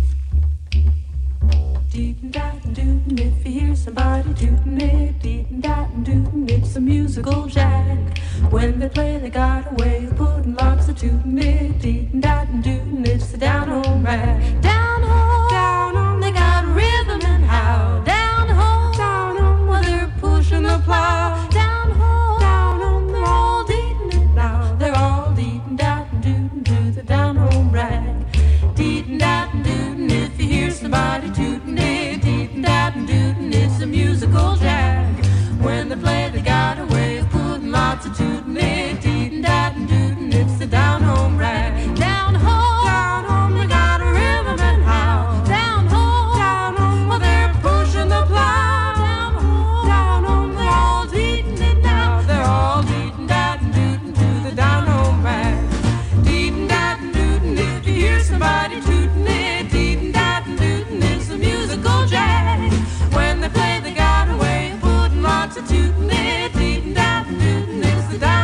If you hear somebody tootin' it, deedin' dottin' tootin', it's a musical jack. When they play, they got a way of putting lots of tootin' it, deedin' dottin' tootin', it's the down home rag. Down home, down home, they got rhythm and how. Down home, down home, while they're pushing the plow. Down home, down home, they're all deedin' it now. They're all deedin' dottin' tootin' to the down home rag. Deedin' dottin' tootin', if you hear somebody tootin' it, deedin' dottin' tootin', it's a musical jag. When they play, they got a way of putting lots of tootin' it, deedin' dottin' tootin', it's the down home rag. Down home, down home, they got a rhythm and how. Down home, down home, well they're pushing the plow. Down home, down home, they're all deedin' it now. They're all deedin' dottin' tootin' to the down home rag. Deedin' dottin' tootin', if you hear somebody tootin' it, deedin' dottin' tootin', it's a musical jag. When they play, they got a way of putting lots of tootin' it, deedin' dottin' tootin', it's the down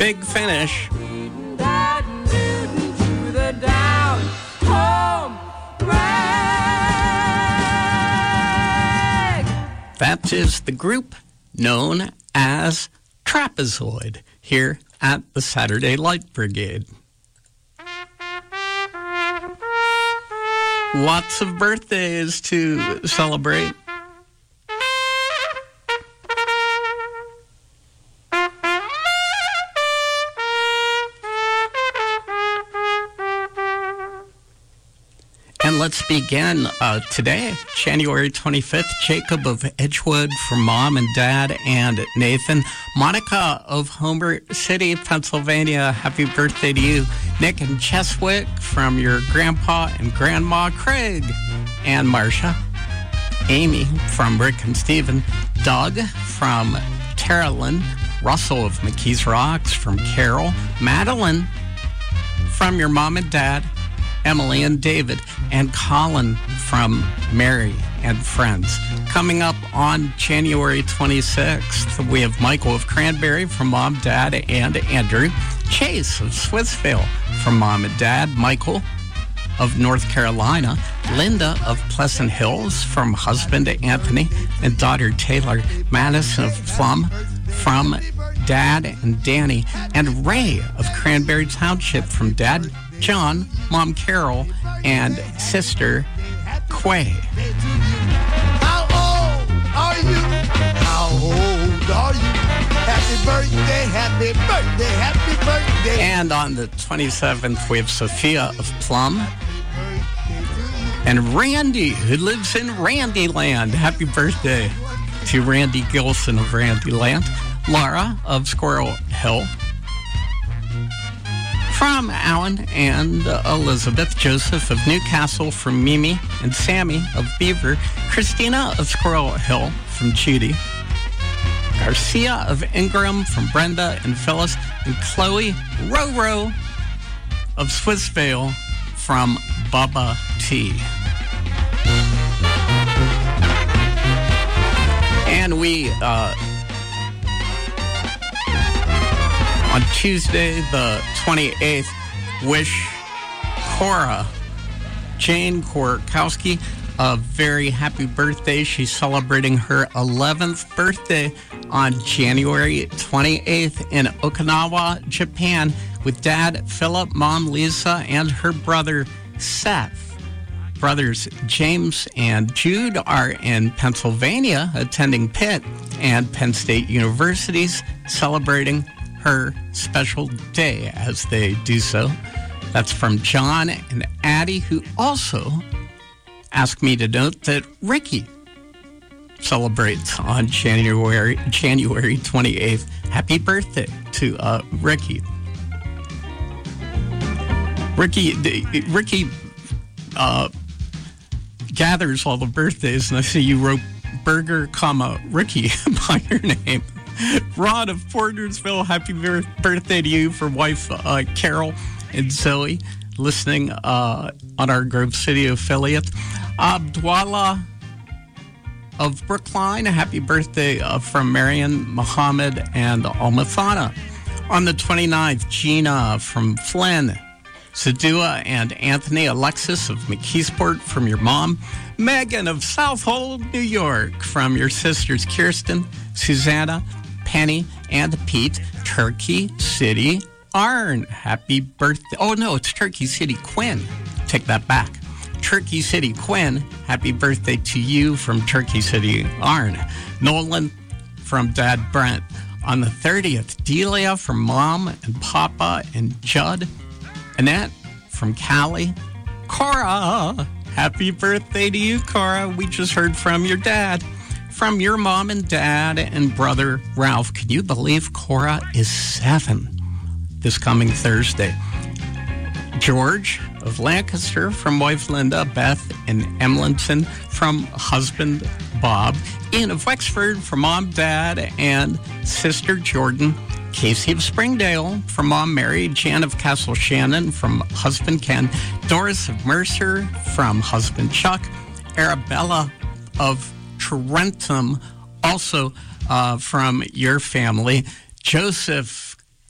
Big Finish. To the down home rag. That is the group known as Trapezoid here at the Saturday Light Brigade. Lots of birthdays to celebrate. And let's begin uh, today, January twenty-fifth. Jacob of Edgewood from Mom and Dad and Nathan. Monica of Homer City, Pennsylvania. Happy birthday to you. Nick and Cheswick from your grandpa and grandma, Craig and Marcia. Amy from Rick and Steven. Doug from Terrelyn. Russell of McKees Rocks from Carol. Madeline from your mom and dad. Emily and David, and Colin from Mary and Friends. Coming up on January twenty-sixth, we have Michael of Cranberry from Mom, Dad, and Andrew. Chase of Swissvale from Mom and Dad. Michael of North Carolina. Linda of Pleasant Hills from husband Anthony and daughter Taylor. Madison of Plum from Dad and Danny. And Ray of Cranberry Township from Dad John, Mom Carol, and sister Quay. How old are you? How old are you? Happy birthday, happy birthday, happy birthday. And on the twenty-seventh, we have Sophia of Plum. And Randy, who lives in Randyland. Happy birthday to Randy Gilson of Randyland. Laura of Squirrel Hill. From Alan and uh, Elizabeth. Joseph of Newcastle from Mimi and Sammy of Beaver. Christina of Squirrel Hill from Judy. Garcia of Ingram from Brenda and Phyllis. And Chloe Roro of Swissvale from Bubba T. And we... Uh, On Tuesday, the twenty-eighth, wish Cora Jane Korkowski a very happy birthday. She's celebrating her eleventh birthday on January twenty-eighth in Okinawa, Japan, with Dad Philip, Mom Lisa, and her brother Seth. Brothers James and Jude are in Pennsylvania attending Pitt and Penn State Universities, celebrating her special day as they do so. That's from John and Addie, who also asked me to note that Ricky celebrates on January January twenty-eighth. Happy birthday to uh, Ricky. Ricky, Ricky uh, gathers all the birthdays, and I see you wrote Burger, comma, Ricky by your name. Rod of Portersville, happy birthday to you for wife uh, Carol and Zoe, listening uh, on our Grove City affiliate. Abdwallah of Brookline, happy birthday uh, from Marion, Muhammad, and Almathana. On the twenty-ninth, Gina from Flynn. Sadua and Anthony. Alexis of McKeesport from your mom. Megan of Southold, New York from your sisters Kirsten, Susanna, Penny, and Pete. Turkey City, Arn. Happy birthday. Oh, no, it's Turkey City, Quinn. Take that back. Turkey City, Quinn. Happy birthday to you from Turkey City, Arn. Nolan from Dad Brent. On the thirtieth, Delia from Mom and Papa and Judd. Annette from Callie. Cora, happy birthday to you, Cora. We just heard from your dad. From your mom and dad and brother Ralph. Can you believe Cora is seven this coming Thursday? George of Lancaster from wife Linda, Beth, and Emlinson from husband Bob. Ian of Wexford from mom, dad, and sister Jordan. Casey of Springdale from mom Mary. Jan of Castle Shannon from husband Ken. Doris of Mercer from husband Chuck. Arabella of Trentum, also uh, from your family. Joseph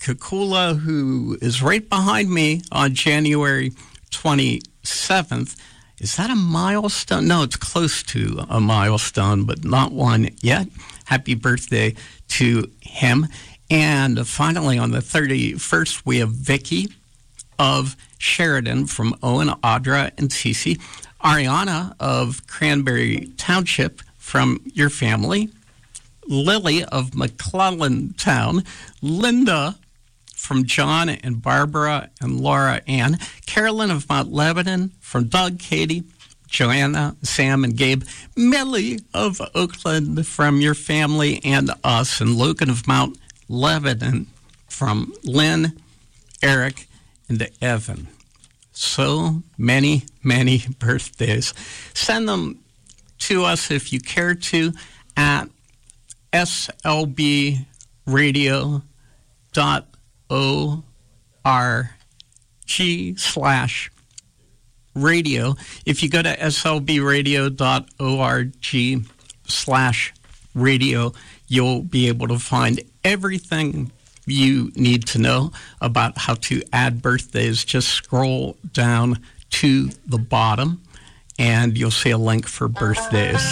Kukula, who is right behind me on January twenty-seventh. Is that a milestone? No, it's close to a milestone, but not one yet. Happy birthday to him. And finally, on the thirty-first, we have Vicky of Sheridan from Owen, Audra, and Cece. Ariana of Cranberry Township from your family. Lily of McClellan Town. Linda from John and Barbara and Laura Ann. Carolyn of Mount Lebanon from Doug, Katie, Joanna, Sam, and Gabe. Millie of Oakland from your family and us. And Logan of Mount Lebanon from Lynn, Eric, and Evan. So many, many birthdays. Send them to us if you care to at S L B radio dot org slash radio. If you go to S L B radio dot org slash radio, you'll be able to find everything you need to know about how to add birthdays. Just scroll down to the bottom and you'll see a link for birthdays.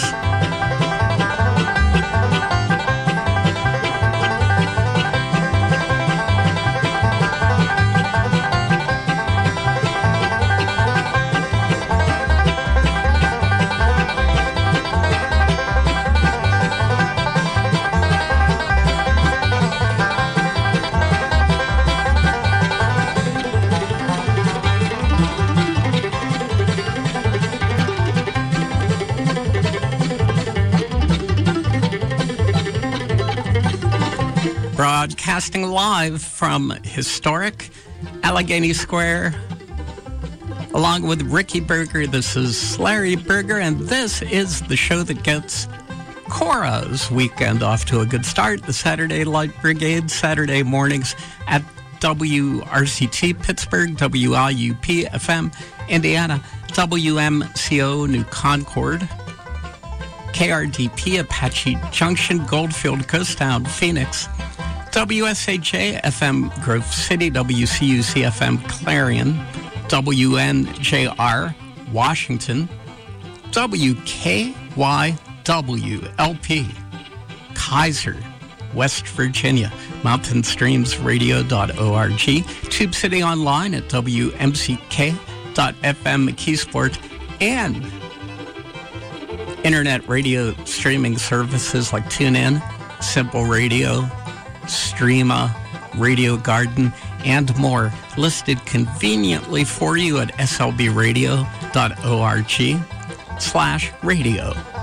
Broadcasting live from historic Allegheny Square, along with Ricky Berger. This is Larry Berger, and this is the show that gets Cora's weekend off to a good start. The Saturday Light Brigade, Saturday mornings at W R C T Pittsburgh, W I U P F M Indiana, W M C O New Concord, K R D P Apache Junction, Goldfield, Ghostown, Phoenix, W S H A F M Grove City, W C U C F M Clarion, W N J R Washington, W K Y W L P Kaiser, West Virginia, mountain streams radio dot org, Tube City Online at W M C K dot F M McKeesport, and internet radio streaming services like TuneIn, Simple Radio, Streama, Radio Garden, and more, listed conveniently for you at S L B radio dot org slash radio.